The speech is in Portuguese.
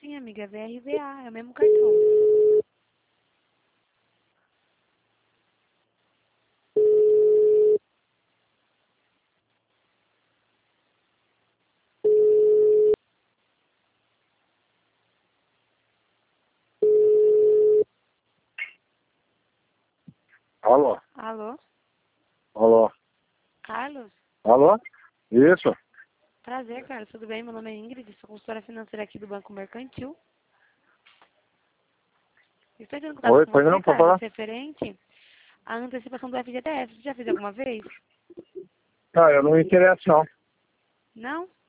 Sim, amiga, é VRVA, é o mesmo cartão. Alô? Alô? Alô? Carlos? Alô? Isso? Prazer, Carlos. Tudo bem? Meu nome é Ingrid, sou consultora financeira aqui do Banco Mercantil. Estou entrando em contato Oi, com pois você, não, pode Carlos, falar? referente à antecipação do FGTS. Você já fez alguma vez? Ah, eu não me interesso não. Não?